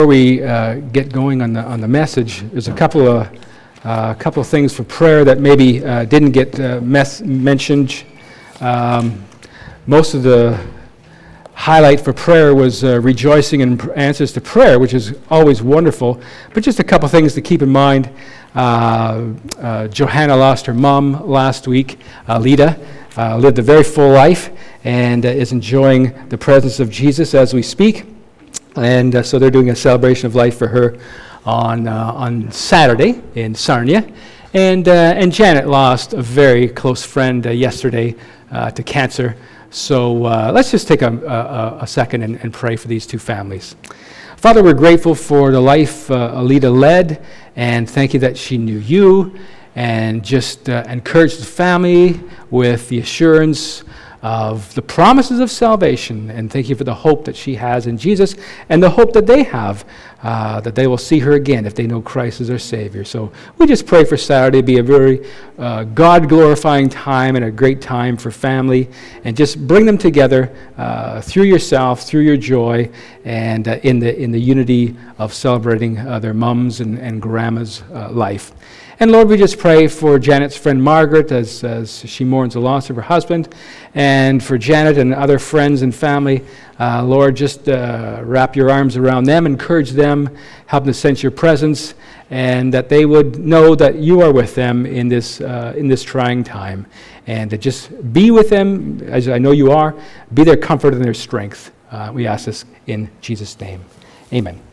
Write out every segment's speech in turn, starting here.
Before we get going on the message, there's a couple of things for prayer that maybe didn't get mentioned. Most of the highlight for prayer was rejoicing in answers to prayer, which is always wonderful. But just a couple things to keep in mind. Johanna lost her mom last week. Lita lived a very full life and is enjoying the presence of Jesus as we speak. And so they're doing a celebration of life for her on Saturday in Sarnia. And Janet lost a very close friend yesterday to cancer. So let's just take a second and pray for these two families. Father, we're grateful for the life Alita led, and thank you that she knew you, and just encourage the family with the assurance of the promises of salvation, and thank you for the hope that she has in Jesus, and the hope that they have, that they will see her again if they know Christ as their Savior. So we just pray for Saturday to be a very God-glorifying time and a great time for family, and just bring them together through yourself, through your joy, and in the unity of celebrating their mums and grandma's life. And Lord, we just pray for Janet's friend Margaret as she mourns the loss of her husband, and for Janet and other friends and family. Lord, just wrap your arms around them, encourage them, help them sense your presence, and that they would know that you are with them in this trying time. And to just be with them, as I know you are, be their comfort and their strength. We ask this in Jesus' name. Amen.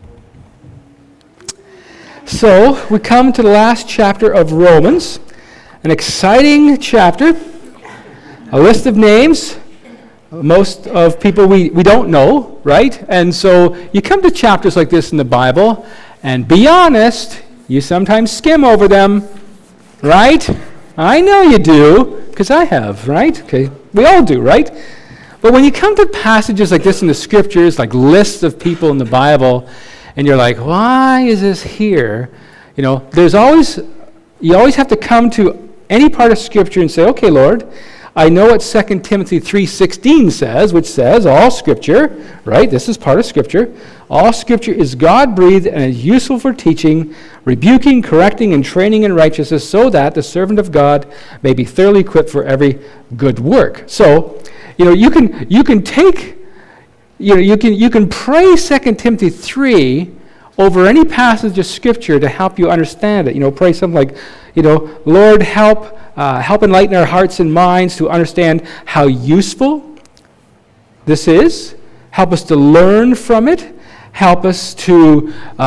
So, we come to the last chapter of Romans, an exciting chapter, a list of names, most of people we don't know, right? And so, you come to chapters like this in the Bible, and be honest, you sometimes skim over them, right? I know you do, because I have, right? Okay, we all do, right? But when you come to passages like this in the Scriptures, like lists of people in the Bible, and you're like, why is this here? You know, you always have to come to any part of Scripture and say, okay, Lord, I know what 2 Timothy 3:16 says, which says all Scripture, right? This is part of Scripture. All Scripture is God-breathed and is useful for teaching, rebuking, correcting, and training in righteousness, so that the servant of God may be thoroughly equipped for every good work. So, you know, you can take... You can pray 2 Timothy 3 over any passage of Scripture to help you understand it. You know, pray something like, Lord, help enlighten our hearts and minds to understand how useful this is. Help us to learn from it. Help us to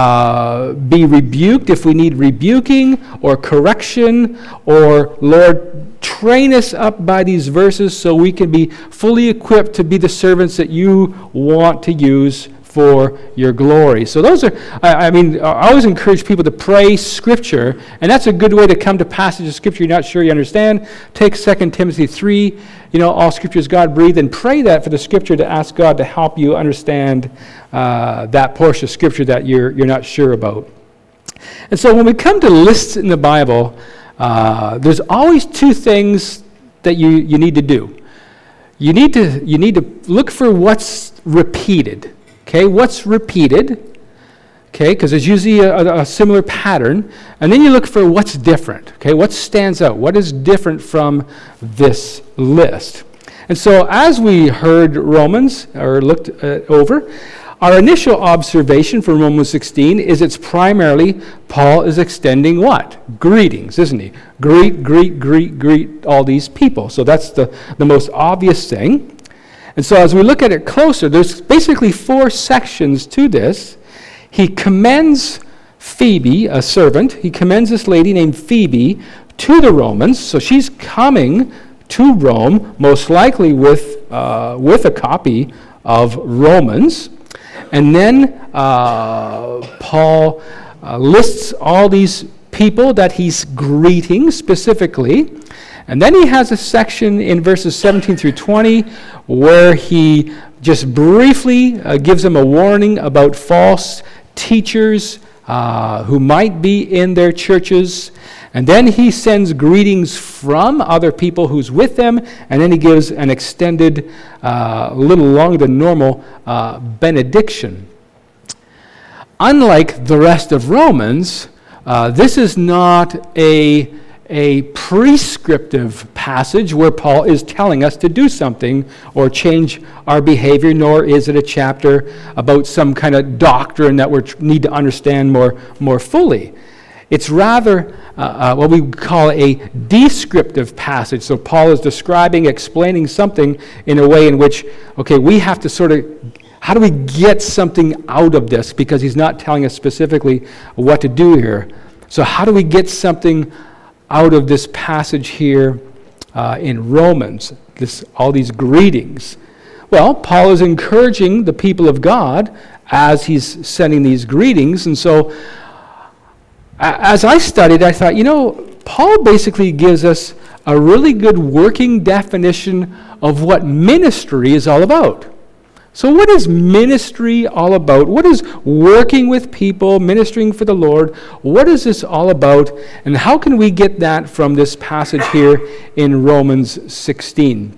be rebuked if we need rebuking or correction, or, Lord, train us up by these verses so we can be fully equipped to be the servants that you want to use for your glory. So those are, I always encourage people to pray Scripture, and that's a good way to come to passages of Scripture you're not sure you understand. Take 2 Timothy 3, all Scripture is God-breathed, and pray that for the Scripture to ask God to help you understand that portion of Scripture that you're not sure about. And so when we come to lists in the Bible, there's always two things that you need to do. You need to look for what's repeated. Okay, what's repeated? Okay, because there's usually a similar pattern. And then you look for what's different. Okay, what stands out? What is different from this list? And so as we heard Romans, or looked over, our initial observation from Romans 16 is it's primarily Paul is extending what? Greetings, isn't he? Greet all these people. So that's the most obvious thing. And so as we look at it closer, there's basically 4 sections to this. He commends Phoebe, a servant. He commends this lady named Phoebe to the Romans. So she's coming to Rome, most likely with a copy of Romans. And then Paul lists all these people that he's greeting specifically. And then he has a section in verses 17 through 20 where he just briefly gives them a warning about false teachers who might be in their churches. And then he sends greetings from other people who's with them, and then he gives an extended, a little longer than normal, benediction. unlike the rest of Romans, this is not a prescriptive passage where Paul is telling us to do something or change our behavior, nor is it a chapter about some kind of doctrine that we need to understand more fully. It's rather what we call a descriptive passage. So Paul is describing, explaining something in a way in which, okay, we have to sort of, how do we get something out of this? Because he's not telling us specifically what to do here. So how do we get something out of this passage here in Romans, all these greetings? Well, Paul is encouraging the people of God as he's sending these greetings. And so as I studied, I thought, Paul basically gives us a really good working definition of what ministry is all about. So what is ministry all about? What is working with people, ministering for the Lord? What is this all about? And how can we get that from this passage here in Romans 16?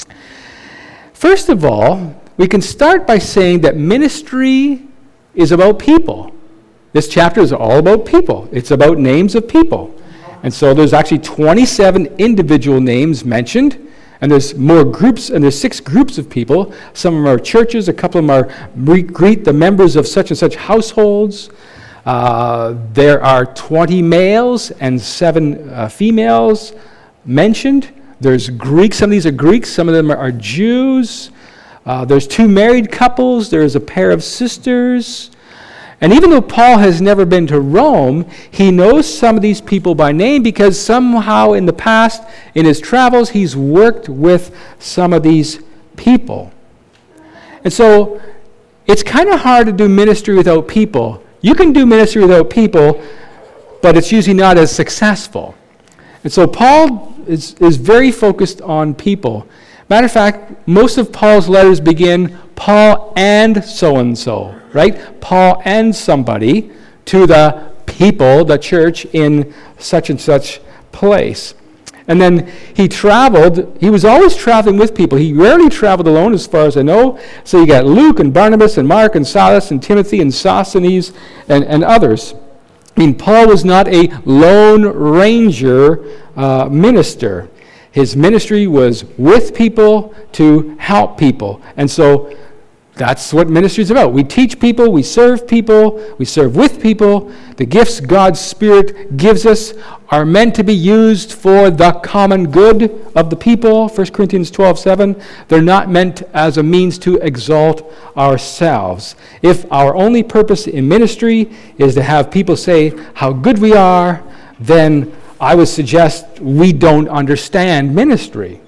First of all, we can start by saying that ministry is about people. This chapter is all about people. It's about names of people. And so there's actually 27 individual names mentioned. And there's more groups, and there's 6 groups of people. Some of them are churches, a couple of them are greet the members of such and such households. There are 20 males and 7 females mentioned. There's Greeks, some of these are Greeks, some of them are Jews. There's 2 married couples, there's a pair of sisters. And even though Paul has never been to Rome, he knows some of these people by name because somehow in the past, in his travels, he's worked with some of these people. And so it's kind of hard to do ministry without people. You can do ministry without people, but it's usually not as successful. And so Paul is very focused on people. Matter of fact, most of Paul's letters begin, Paul and so-and-so, right? Paul and somebody to the people, the church in such and such place. And then he was always traveling with people. He rarely traveled alone as far as I know. So you got Luke and Barnabas and Mark and Silas and Timothy and Sosthenes and others. I mean, Paul was not a lone ranger minister. His ministry was with people to help people. And so that's what ministry is about. We teach people, we serve with people. The gifts God's Spirit gives us are meant to be used for the common good of the people, 1 Corinthians 12:7. They're not meant as a means to exalt ourselves. If our only purpose in ministry is to have people say how good we are, then I would suggest we don't understand ministry.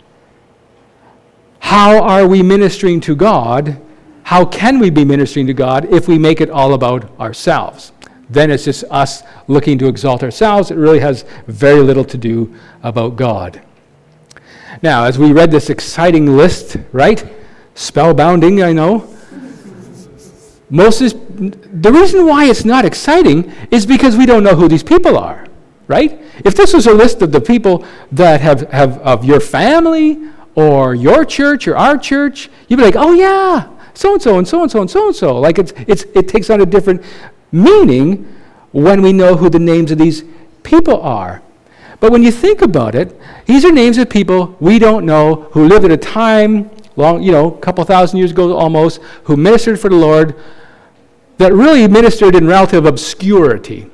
How are we ministering to God? How can we be ministering to God if we make it all about ourselves? Then it's just us looking to exalt ourselves. It really has very little to do about God. Now, as we read this exciting list, right? Spellbounding, I know. The reason why it's not exciting is because we don't know who these people are, right? If this was a list of the people that have of your family or your church or our church, you'd be like, oh yeah, so-and-so and so-and-so and so-and-so. Like it takes on a different meaning when we know who the names of these people are. But when you think about it, these are names of people we don't know who lived at a time, a couple thousand years ago almost, who ministered for the Lord, that really ministered in relative obscurity,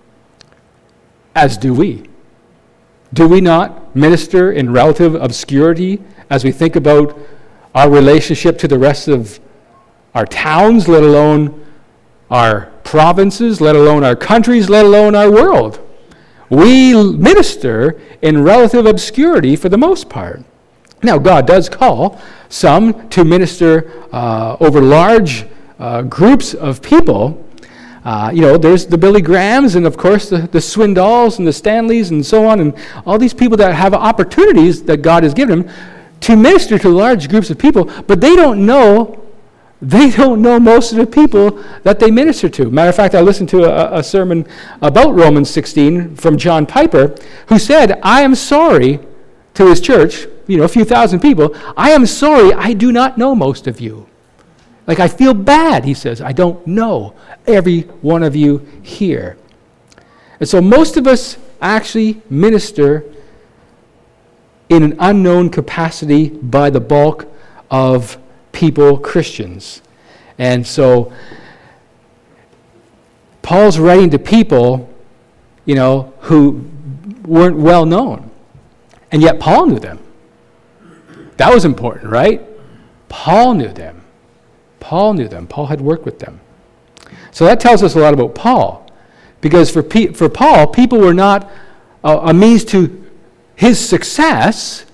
as do we. Do we not minister in relative obscurity as we think about our relationship to the rest of our towns, let alone our provinces, let alone our countries, let alone our world? We minister in relative obscurity for the most part. Now, God does call some to minister over large groups of people. There's the Billy Grahams and, of course, the Swindells and the Stanleys and so on, and all these people that have opportunities that God has given them to minister to large groups of people, but they don't know most of the people that they minister to. Matter of fact, I listened to a sermon about Romans 16 from John Piper, who said, I am sorry to his church, a few thousand people, I am sorry I do not know most of you. Like, I feel bad, he says. I don't know every one of you here. And so most of us actually minister in an unknown capacity by the bulk of people, Christians. And so Paul's writing to people, who weren't well known. And yet Paul knew them. That was important, right? Paul knew them. Paul had worked with them. So that tells us a lot about Paul. Because for Paul, people were not a means to his success.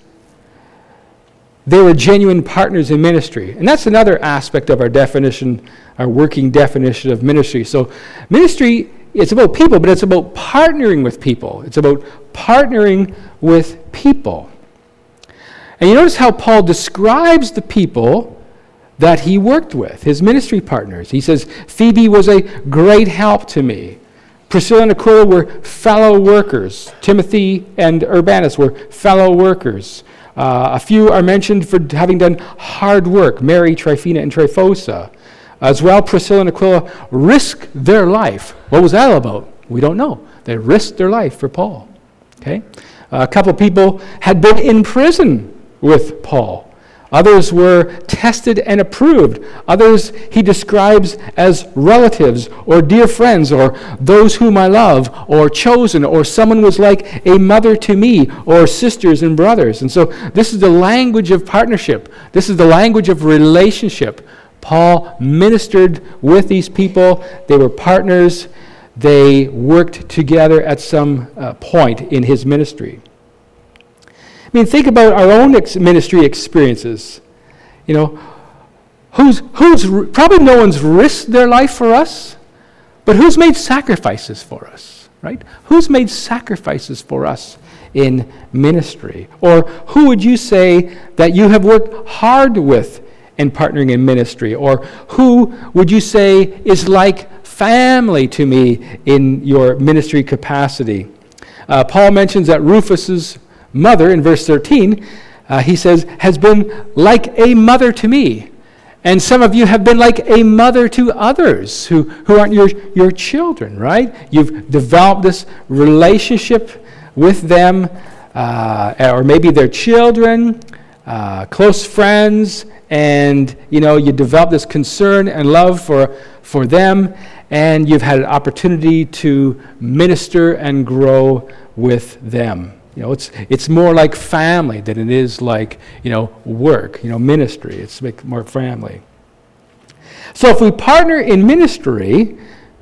They were genuine partners in ministry. And that's another aspect of our definition, our working definition of ministry. So ministry, it's about people, but it's about partnering with people. It's about partnering with people. And you notice how Paul describes the people that he worked with, his ministry partners. He says, Phoebe was a great help to me. Priscilla and Aquila were fellow workers. Timothy and Urbanus were fellow workers. A few are mentioned for having done hard work. Mary, Tryphena, and Tryphosa. As well, Priscilla and Aquila risked their life. What was that all about? We don't know. They risked their life for Paul. Okay? A couple of people had been in prison with Paul. Others were tested and approved. Others he describes as relatives or dear friends or those whom I love or chosen or someone was like a mother to me or sisters and brothers. And so this is the language of partnership. This is the language of relationship. Paul ministered with these people. They were partners. They worked together at some point in his ministry. I mean, think about our own ministry experiences. Who's probably no one's risked their life for us, but who's made sacrifices for us, right? Who's made sacrifices for us in ministry? Or who would you say that you have worked hard with in partnering in ministry? Or who would you say is like family to me in your ministry capacity? Paul mentions that Rufus's mother, in verse 13, he says, has been like a mother to me. And some of you have been like a mother to others who aren't your children, right? You've developed this relationship with them, or maybe their children, close friends, and you develop this concern and love for them, and you've had an opportunity to minister and grow with them. It's more like family than it is like, work, ministry. It's more family. So if we partner in ministry,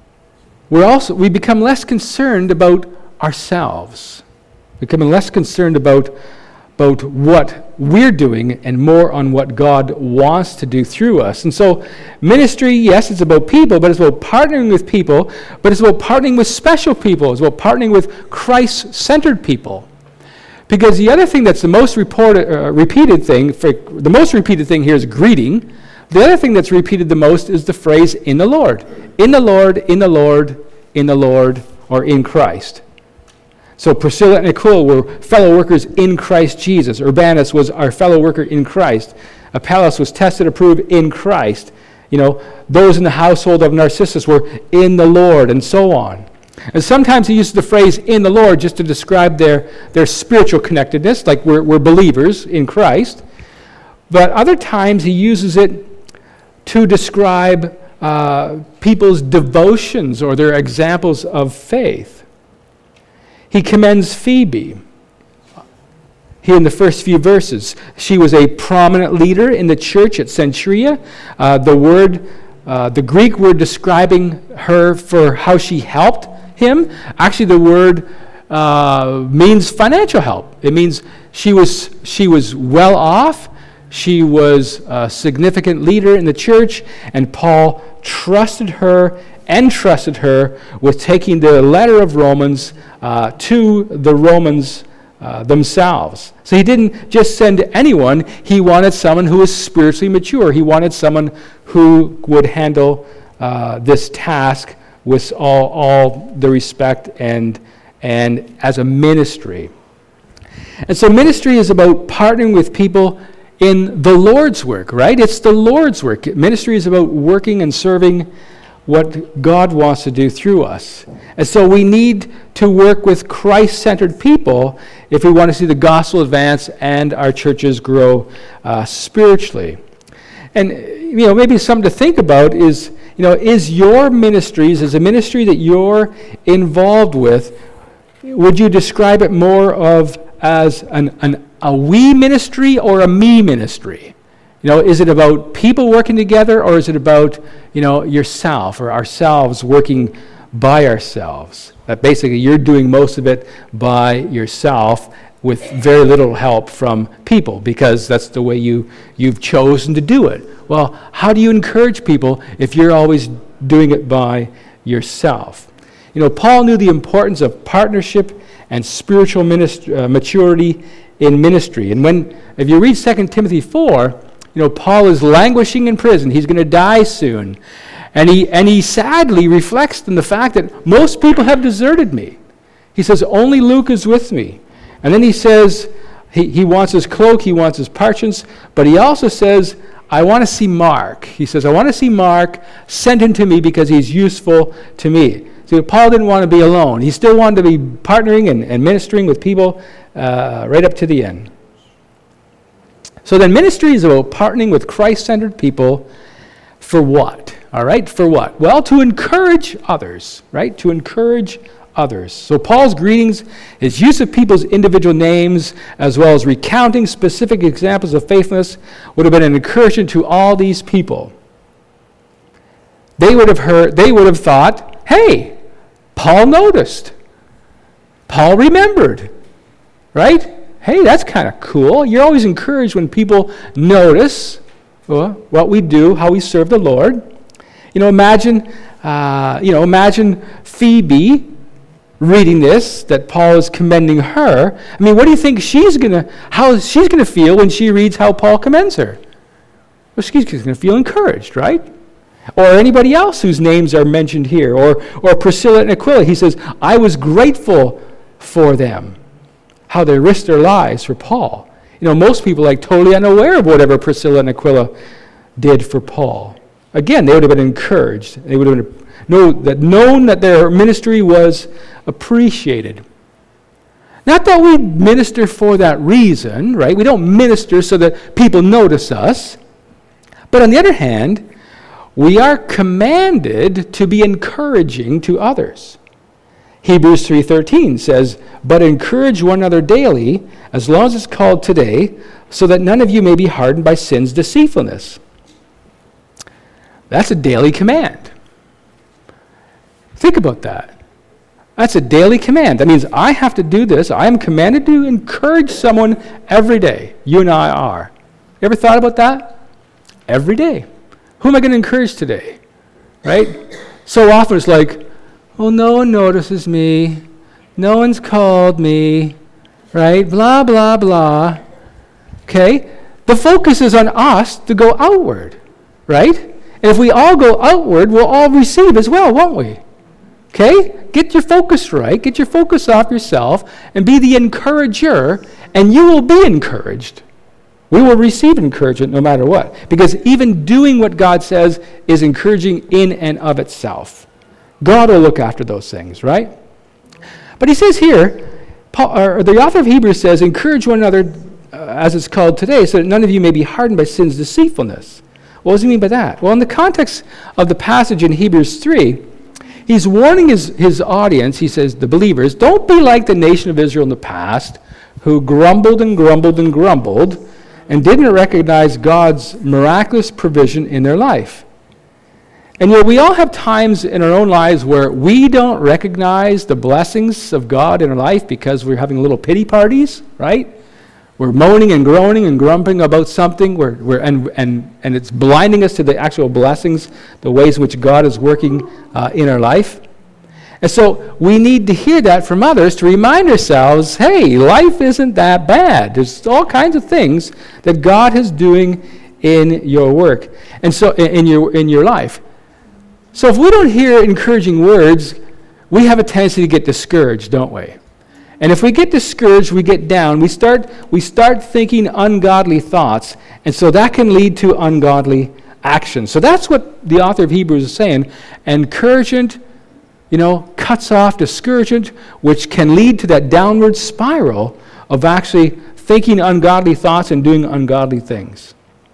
we become less concerned about ourselves. Becoming less concerned about what we're doing and more on what God wants to do through us. And so ministry, yes, it's about people, but it's about partnering with people, but it's about partnering with special people. It's about partnering with Christ-centered people. Because the other thing that's the most repeated thing, the most repeated thing here is greeting. The other thing that's repeated the most is the phrase, in the Lord. In the Lord, in the Lord, in the Lord, or in Christ. So Priscilla and Aquila were fellow workers in Christ Jesus. Urbanus was our fellow worker in Christ. Apollos was tested, approved in Christ. Those in the household of Narcissus were in the Lord, and so on. And sometimes he uses the phrase in the Lord just to describe their spiritual connectedness, like we're believers in Christ. But other times he uses it to describe people's devotions or their examples of faith. He commends Phoebe here in the first few verses. She was a prominent leader in the church at Cenchrea. The Greek word describing her for how she helped him, actually the word means financial help. It means she was well off. She was a significant leader in the church, and Paul trusted her with taking the letter of Romans to the Romans themselves. So he didn't just send anyone. He wanted someone who was spiritually mature. He wanted someone who would handle this task with all the respect and as a ministry. And so ministry is about partnering with people in the Lord's work, right? It's the Lord's work. Ministry is about working and serving what God wants to do through us. And so we need to work with Christ-centered people if we want to see the gospel advance and our churches grow spiritually. And, maybe something to think about is, is your ministries, as a ministry that you're involved with, would you describe it more as a we ministry or a me ministry? Is it about people working together, or is it about, yourself or ourselves working by ourselves? That basically you're doing most of it by yourself with very little help from people, because that's the way you've chosen to do it. Well, how do you encourage people if you're always doing it by yourself? Paul knew the importance of partnership and spiritual maturity in ministry. And if you read 2 Timothy 4, Paul is languishing in prison. He's going to die soon. And he sadly reflects on the fact that most people have deserted me. He says, only Luke is with me. And then he says, he wants his cloak, he wants his parchments, but he also says, I want to see Mark. He says, I want to see Mark, send him to me because he's useful to me. See, Paul didn't want to be alone. He still wanted to be partnering and ministering with people right up to the end. So then ministry is about partnering with Christ-centered people for what? All right, for what? Well, to encourage others, right? To encourage others. So Paul's greetings, his use of people's individual names, as well as recounting specific examples of faithfulness, would have been an encouragement to all these people. They would have thought, hey, Paul noticed. Paul remembered, right? Hey, that's kind of cool. You're always encouraged when people notice what we do, how we serve the Lord. Imagine Phoebe reading this, that Paul is commending her. I mean, what do you think how she's gonna feel when she reads how Paul commends her? Well, she's gonna feel encouraged, right? Or anybody else whose names are mentioned here, or Priscilla and Aquila. He says, I was grateful for them, how they risked their lives for Paul. Most people are totally unaware of whatever Priscilla and Aquila did for Paul. Again, they would have been encouraged. They would have known that their ministry was appreciated. Not that we minister for that reason, right? We don't minister so that people notice us. But on the other hand, we are commanded to be encouraging to others. Hebrews 3:13 says, but encourage one another daily, as long as it's called today, so that none of you may be hardened by sin's deceitfulness. That's a daily command. Think about that. That's a daily command. That means I have to do this. I am commanded to encourage someone every day. You and I are. You ever thought about that? Every day. Who am I going to encourage today? Right? So often it's oh, no one notices me. No one's called me. Right? Blah, blah, blah. Okay? The focus is on us to go outward. Right? And if we all go outward, we'll all receive as well, won't we? Okay? Get your focus right. Get your focus off yourself and be the encourager, and you will be encouraged. We will receive encouragement no matter what. Because even doing what God says is encouraging in and of itself. God will look after those things, right? But he says here, the author of Hebrews says, encourage one another as it's called today, so that none of you may be hardened by sin's deceitfulness. What does he mean by that? Well, in the context of the passage in Hebrews 3, he's warning his audience, he says, the believers, don't be like the nation of Israel in the past, who grumbled and grumbled and grumbled, and didn't recognize God's miraculous provision in their life. And we all have times in our own lives where we don't recognize the blessings of God in our life because we're having little pity parties, right? We're moaning and groaning and grumbling about something, and it's blinding us to the actual blessings, the ways in which God is working in our life. And so we need to hear that from others to remind ourselves, hey, life isn't that bad. There's all kinds of things that God is doing in your work, and so in your life. So if we don't hear encouraging words, we have a tendency to get discouraged, don't we? And if we get discouraged, we get down, we start thinking ungodly thoughts, and so that can lead to ungodly action. So that's what the author of Hebrews is saying. Encouragement, cuts off discouragement, which can lead to that downward spiral of actually thinking ungodly thoughts and doing ungodly things.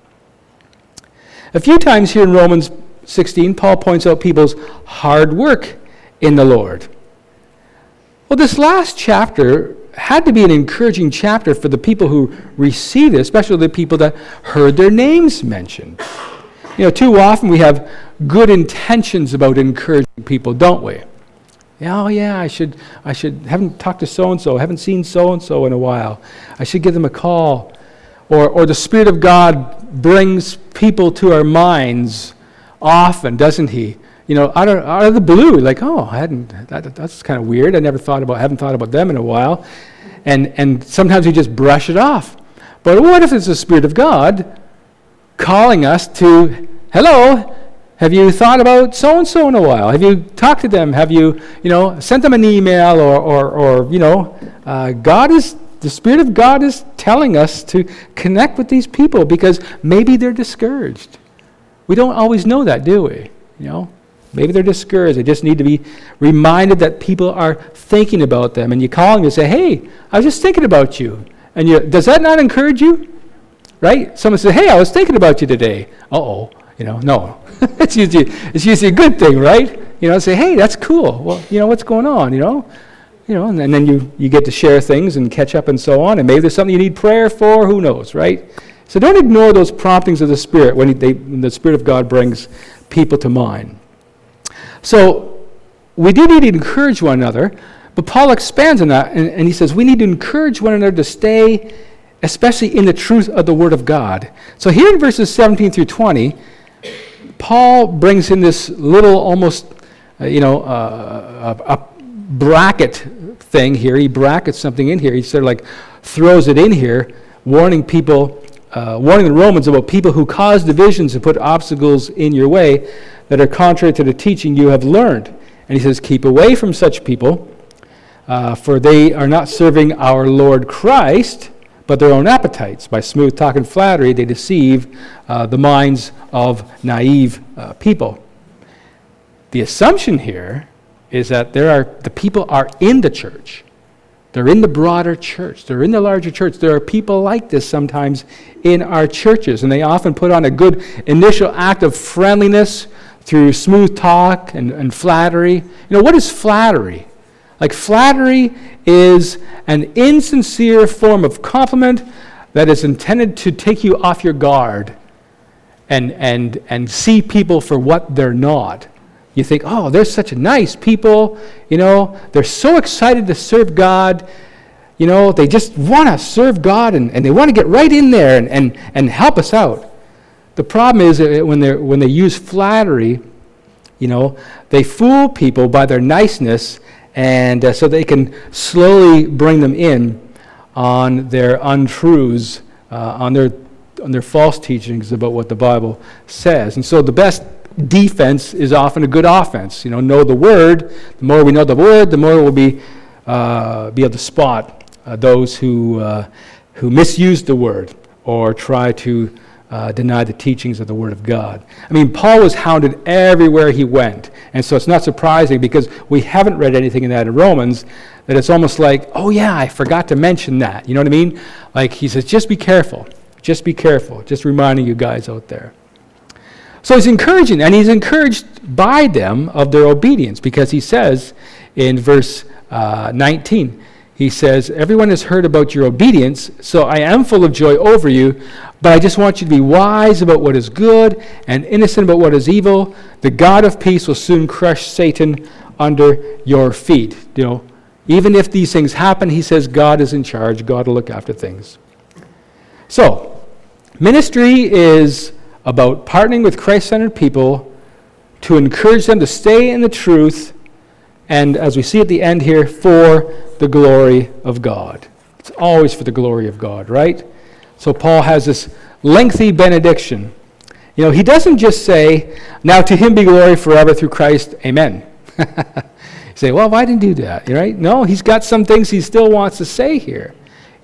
A few times here in Romans 16, Paul points out people's hard work in the Lord. Well, this last chapter had to be an encouraging chapter for the people who received it, especially the people that heard their names mentioned. Too often we have good intentions about encouraging people, don't we? Oh yeah, I should haven't talked to so-and-so, haven't seen so-and-so in a while. I should give them a call. Or the Spirit of God brings people to our minds often, doesn't He? Out of the blue, like, that's kind of weird. I haven't thought about them in a while. And sometimes we just brush it off. But what if it's the Spirit of God calling us to, hello, have you thought about so-and-so in a while? Have you talked to them? Have you, sent them an email or the Spirit of God is telling us to connect with these people because maybe they're discouraged. We don't always know that, do we? Maybe they're discouraged. They just need to be reminded that people are thinking about them. And you call them and say, hey, I was just thinking about you. And does that not encourage you? Right? Someone says, hey, I was thinking about you today. No. it's usually a good thing, right? Say, hey, that's cool. Well, what's going on, and then you get to share things and catch up and so on. And maybe there's something you need prayer for. Who knows, right? So don't ignore those promptings of the Spirit when the Spirit of God brings people to mind. So we do need to encourage one another, but Paul expands on that, and he says we need to encourage one another to stay, especially in the truth of the Word of God. So here in verses 17 through 20, Paul brings in this little almost, a bracket thing here. He brackets something in here. He sort of like throws it in here, warning the Romans about people who cause divisions and put obstacles in your way that are contrary to the teaching you have learned. And he says, keep away from such people, for they are not serving our Lord Christ, but their own appetites. By smooth talk and flattery, they deceive the minds of naive people. The assumption here is that the people are in the church. They're in the broader church. They're in the larger church. There are people like this sometimes in our churches, and they often put on a good initial act of friendliness through smooth talk and flattery. What is flattery? Like, flattery is an insincere form of compliment that is intended to take you off your guard and see people for what they're not. You think, oh, they're such nice people, they're so excited to serve God, they just want to serve God and they want to get right in there and help us out. The problem is that when they use flattery, they fool people by their niceness, and so they can slowly bring them in on their untruths, on their false teachings about what the Bible says. And so the best defense is often a good offense. Know the Word. The more we know the Word, the more we'll be able to spot those who misuse the Word or try to deny the teachings of the Word of God. I mean, Paul was hounded everywhere he went, and so it's not surprising, because we haven't read anything in that in Romans, that it's almost like, oh yeah, I forgot to mention that. You know what I mean? Like, he says, just be careful. Just be careful. Just reminding you guys out there. So he's encouraging, and he's encouraged by them of their obedience, because he says in verse 19, he says, everyone has heard about your obedience, so I am full of joy over you, but I just want you to be wise about what is good and innocent about what is evil. The God of peace will soon crush Satan under your feet. Even if these things happen, he says God is in charge. God will look after things. So, ministry is about partnering with Christ-centered people to encourage them to stay in the truth, and as we see at the end here, for the glory of God. It's always for the glory of God, right? So Paul has this lengthy benediction. He doesn't just say, now to him be glory forever through Christ, amen. You say, well, why didn't he do that? Right? No, he's got some things he still wants to say here.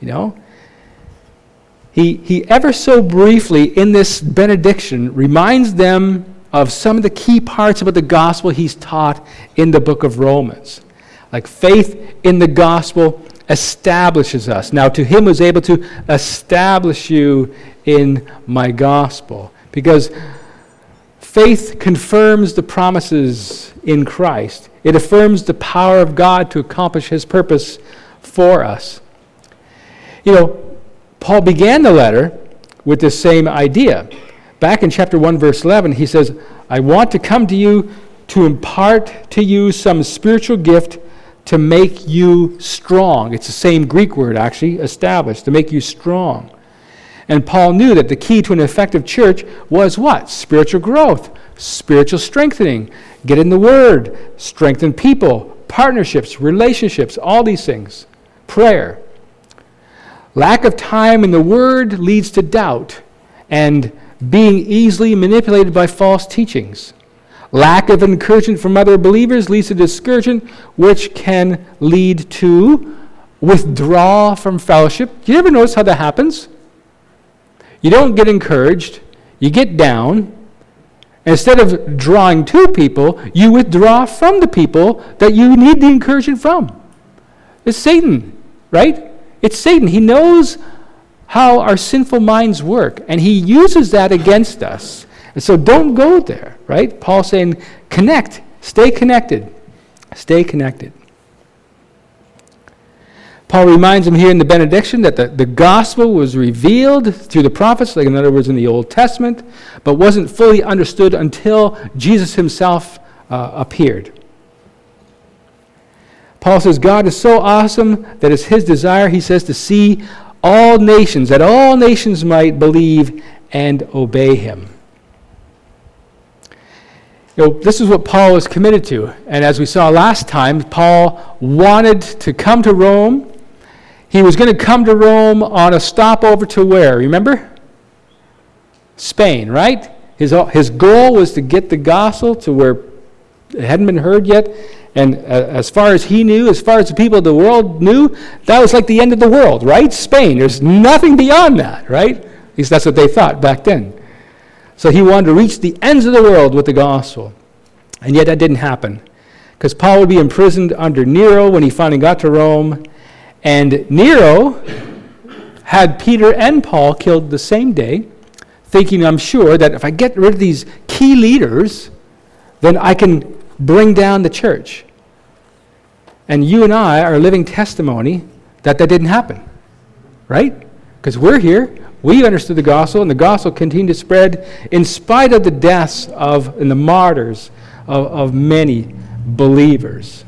He ever so briefly in this benediction reminds them of some of the key parts about the gospel he's taught in the book of Romans. Like faith in the gospel establishes us. Now to him was able to establish you in my gospel. Because faith confirms the promises in Christ. It affirms the power of God to accomplish his purpose for us. Paul began the letter with this same idea. Back in chapter 1, verse 11, he says, I want to come to you to impart to you some spiritual gift to make you strong. It's the same Greek word, actually, established, to make you strong. And Paul knew that the key to an effective church was what? Spiritual growth, spiritual strengthening, get in the Word, strengthen people, partnerships, relationships, all these things, prayer. Lack of time in the Word leads to doubt and being easily manipulated by false teachings. Lack of encouragement from other believers leads to discouragement, which can lead to withdrawal from fellowship. Do you ever notice how that happens? You don't get encouraged, you get down. Instead of drawing to people, you withdraw from the people that you need the encouragement from. It's Satan, right? It's Satan. He knows how our sinful minds work, and he uses that against us. And so don't go there, right? Paul's saying, connect, stay connected, stay connected. Paul reminds them here in the benediction that the gospel was revealed through the prophets, like in other words in the Old Testament, but wasn't fully understood until Jesus himself appeared. Paul says God is so awesome that it's his desire, he says, to see all nations, that all nations might believe and obey him. This is what Paul was committed to. And as we saw last time, Paul wanted to come to Rome. He was going to come to Rome on a stopover to where? Remember? Spain, right? His goal was to get the gospel to where it hadn't been heard yet. And as far as he knew, as far as the people of the world knew, that was like the end of the world, right? Spain. There's nothing beyond that, right? At least that's what they thought back then. So he wanted to reach the ends of the world with the gospel. And yet that didn't happen. Because Paul would be imprisoned under Nero when he finally got to Rome. And Nero had Peter and Paul killed the same day, thinking, I'm sure, that if I get rid of these key leaders, then I can bring down the church. And you and I are a living testimony that didn't happen, right? Because we're here, we understood the gospel, and the gospel continued to spread in spite of the deaths and the martyrs of many believers.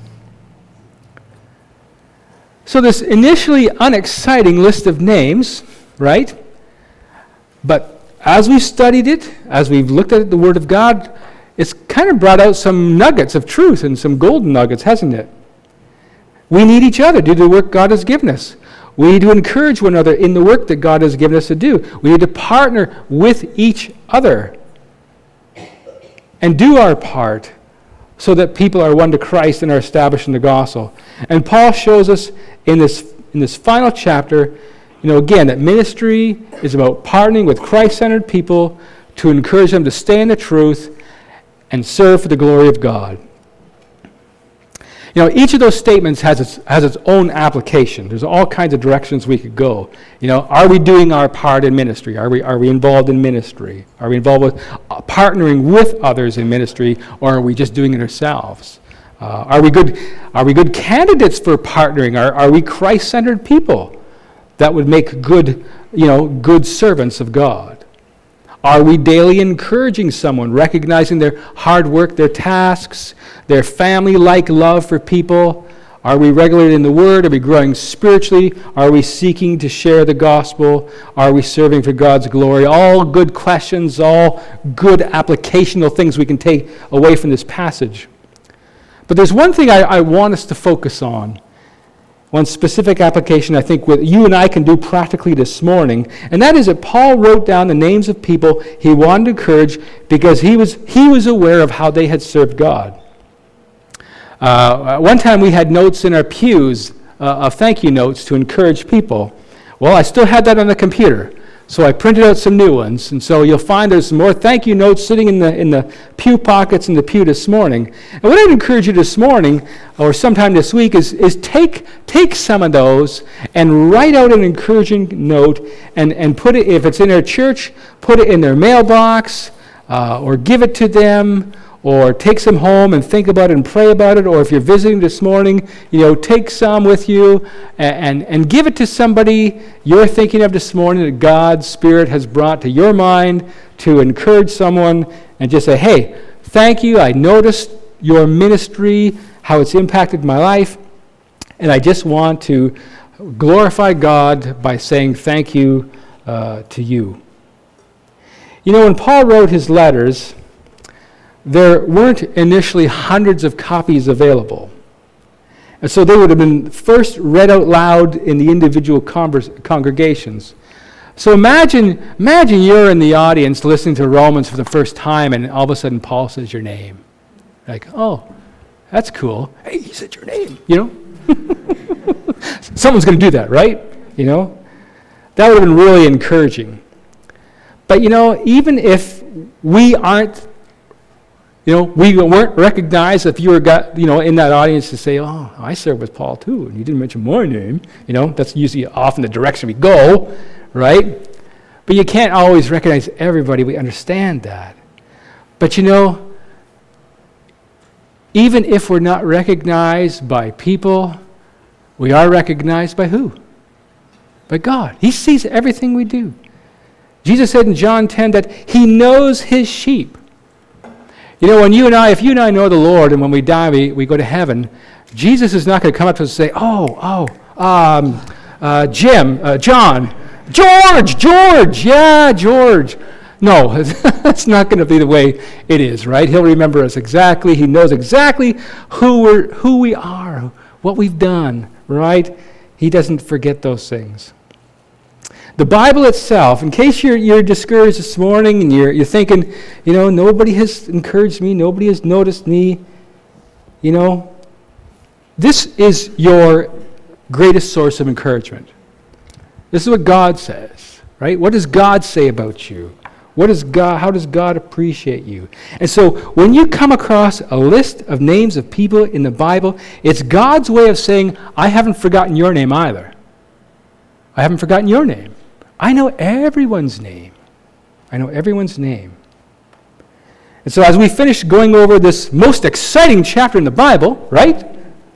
So this initially unexciting list of names, right? But as we've studied it, as we've looked at the Word of God, it's kind of brought out some nuggets of truth and some golden nuggets, hasn't it? We need each other to do the work God has given us. We need to encourage one another in the work that God has given us to do. We need to partner with each other and do our part so that people are won to Christ and are established in the gospel. And Paul shows us in this final chapter, again, that ministry is about partnering with Christ-centered people to encourage them to stay in the truth and serve for the glory of God. Each of those statements has its own application. There's all kinds of directions we could go. Are we doing our part in ministry? Are we involved in ministry? Are we involved with partnering with others in ministry, or are we just doing it ourselves? Are we good candidates for partnering? Are we Christ-centered people that would make good servants of God? Are we daily encouraging someone, recognizing their hard work, their tasks, their family-like love for people? Are we regularly in the Word? Are we growing spiritually? Are we seeking to share the gospel? Are we serving for God's glory? All good questions, all good applicational things we can take away from this passage. But there's one thing I want us to focus on. One specific application I think what you and I can do practically this morning, and that is that Paul wrote down the names of people he wanted to encourage because he was aware of how they had served God. One time we had notes in our pews of thank you notes to encourage people. Well, I still had that on the computer, so I printed out some new ones. And so you'll find there's some more thank you notes sitting in the pew pockets in the pew this morning. And what I'd encourage you this morning, or sometime this week, is take some of those and write out an encouraging note and put it, if it's in their church, put it in their mailbox, or give it to them, or take some home and think about it and pray about it, or if you're visiting this morning, take some with you and give it to somebody you're thinking of this morning that God's Spirit has brought to your mind to encourage someone, and just say, hey, thank you, I noticed your ministry, how it's impacted my life, and I just want to glorify God by saying thank you to you. When Paul wrote his letters, there weren't initially hundreds of copies available. And so they would have been first read out loud in the individual congregations. So imagine you're in the audience listening to Romans for the first time, and all of a sudden Paul says your name. Like, oh, that's cool. Hey, he said your name, Someone's going to do that, right? That would have been really encouraging. But, even if we aren't, we weren't recognized, if you were in that audience to say, oh, I served with Paul too, and you didn't mention my name, that's usually often the direction we go, right? But you can't always recognize everybody. We understand that. But even if we're not recognized by people, we are recognized by who? By God. He sees everything we do. Jesus said in John 10 that he knows his sheep. If you and I know the Lord, and when we die, we go to heaven, Jesus is not going to come up to us and say, Jim, John, George, yeah, George. No, that's not going to be the way it is, right? He'll remember us exactly. He knows exactly who we are, what we've done, right? He doesn't forget those things. The Bible itself, in case you're discouraged this morning and you're thinking, nobody has encouraged me, nobody has noticed me, this is your greatest source of encouragement. This is what God says, right? What does God say about you? How does God appreciate you? And so when you come across a list of names of people in the Bible, it's God's way of saying, I haven't forgotten your name either. I haven't forgotten your name. I know everyone's name. And so as we finish going over this most exciting chapter in the Bible, right?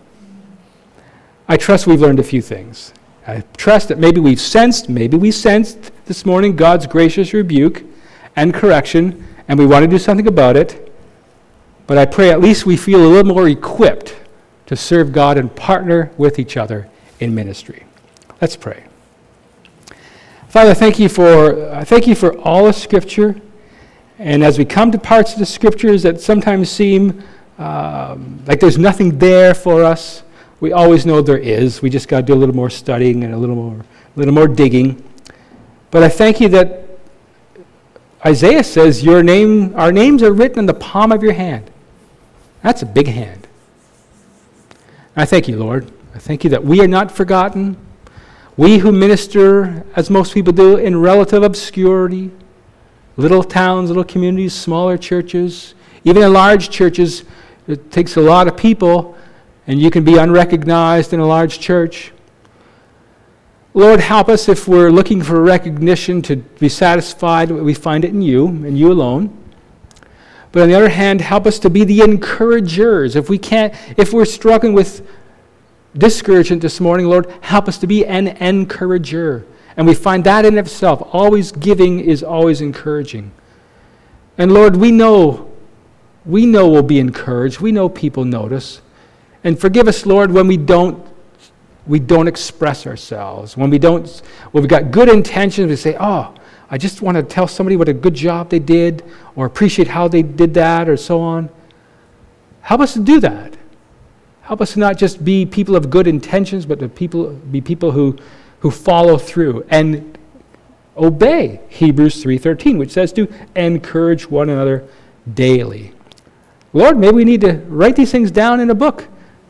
I trust we've learned a few things. I trust that maybe we sensed this morning God's gracious rebuke and correction, and we want to do something about it. But I pray at least we feel a little more equipped to serve God and partner with each other in ministry. Let's pray. Father, thank you for all of Scripture. And as we come to parts of the Scriptures that sometimes seem like there's nothing there for us, we always know there is. We just got to do a little more studying and a little more digging. But I thank you that Isaiah says our names are written in the palm of your hand. That's a big hand. I thank you, Lord. I thank you that we are not forgotten. We who minister, as most people do, in relative obscurity, little towns, little communities, smaller churches, even in large churches, it takes a lot of people, and you can be unrecognized in a large church. Lord, help us if we're looking for recognition to be satisfied. We find it in you and you alone. But on the other hand, help us to be the encouragers. If we're struggling with discouragement this morning, Lord, help us to be an encourager. And we find that in itself. Always giving is always encouraging. And Lord, we know we'll be encouraged. We know people notice. And forgive us, Lord, when we don't express ourselves. When we've got good intentions, we say, I just want to tell somebody what a good job they did, or appreciate how they did that, or so on. Help us to do that. Help us to not just be people of good intentions, but to be people who follow through and obey Hebrews 3:13, which says to encourage one another daily. Lord, maybe we need to write these things down in a book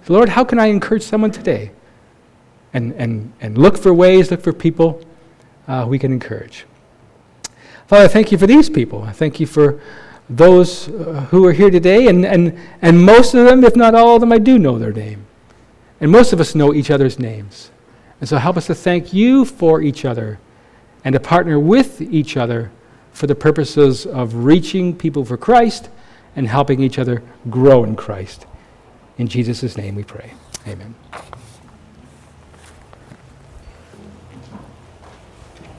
So Lord, how can I encourage someone today? And look for ways, look for people we can encourage. Father, I thank you for these people. I thank you for those who are here today, and most of them, if not all of them, I do know their name. And most of us know each other's names. And so help us to thank you for each other and to partner with each other for the purposes of reaching people for Christ and helping each other grow in Christ. In Jesus' name we pray. Amen.